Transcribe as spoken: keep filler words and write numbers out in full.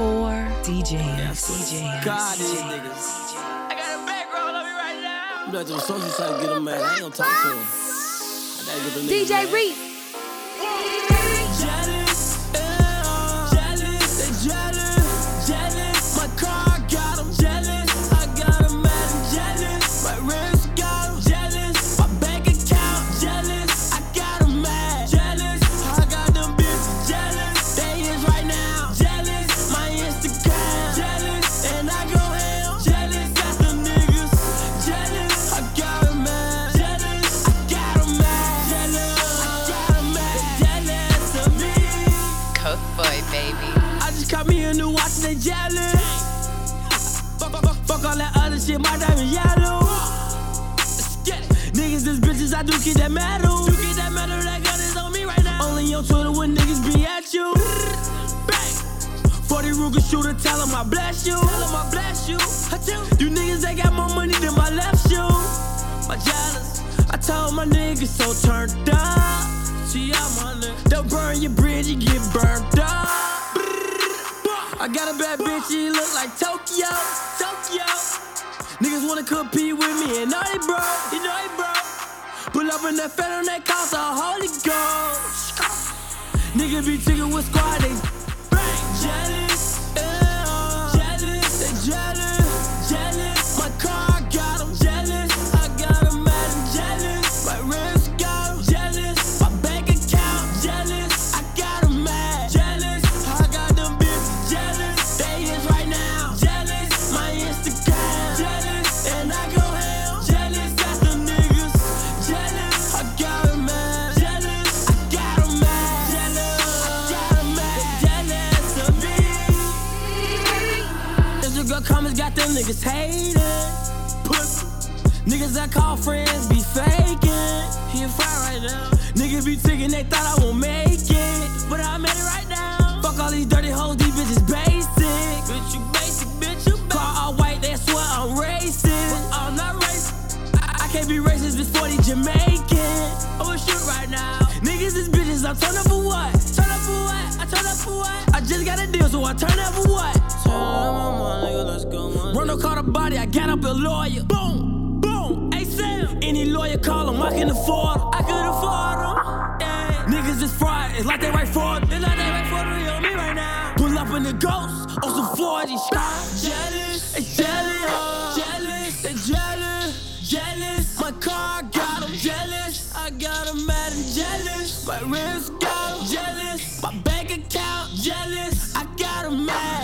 Poor D Js. Yes. D Js. God, these D Js. niggas. I got a back roll on me right now. I'm about to social site to get them mad. I ain't gonna talk to them. I gotta get them niggas D J mad. Reese. Jealous, yeah, jealous, they jealous, jealous. My car got 'em jealous. I got 'em mad and jealous. My wrist got 'em jealous. My bank account jealous. I got 'em mad jealous. I got them bitches jealous. They is right now jealous. My Instagram jealous, and I go ham jealous. Got them niggas jealous. I got 'em mad jealous. I got 'em mad jealous. I got 'em mad jealous of me. Coke boy, baby. I just caught me a new watch and they jealous. Fuck, fuck, fuck, fuck all that other shit, my diamond yellow. Let's get it. Niggas, this bitches, I do keep that metal. You keep that metal, that gun is on me right now. Only on Twitter when niggas be at you. Bang. forty Ruger shooter, tell 'em I bless you. Tell 'em I bless you. You niggas, they got more money than my left shoe. My jealous. I told my niggas so turned up. See, I'm on it. Don't burn your bridge, you get burnt up. I got a bad bitch, she look like Tokyo, Tokyo. Niggas wanna compete with me, and know they broke, you know they broke. Pull up in that federal, they call the Holy Ghost. Niggas be chicken with squad, they bang. Jealous, yeah, jealous, they jealous, jealous. My car got 'em jealous, I got 'em mad and jealous. My wrist got 'em jealous, my bank account jealous, I got 'em mad jealous. I got them bitches jealous, they is right now jealous. My Instagram jealous, and I go ham jealous. Got them niggas jealous, I got 'em mad jealous. I got 'em mad jealous. I got 'em mad jealous of me. Instagram comments got them niggas hating. Pussy. Niggas I call friends be faking. He a fire right now. Niggas be ticking, they thought I won't make it, but I made it right now. Fuck all these dirty hoes, these bitches basic. Bitch, you basic, bitch, you basic. Car all white, they swear I'm racist. But I'm not racist. I, I can't be racist before they Jamaican. I'ma shoot right now. Niggas is bitches, I'm turn up for what? Turn up for what? I turn up for what? I just got a deal, so I turn up for what? Turn up, my nigga, let's go, man. Rondo caught a body, I got up a lawyer. Boom, boom, hey Sam. Any lawyer call him, I can afford him. I could afford him. Yeah. Niggas is fraud, it's like they write fraud. It's like they write fraud on me right now. Pull up in the ghost, on some forty shot. Jealous, they jealous, jealous, they jealous, jealous. My car got 'em jealous, I got 'em mad and jealous. My wrist got 'em jealous, my bank account jealous, I got 'em mad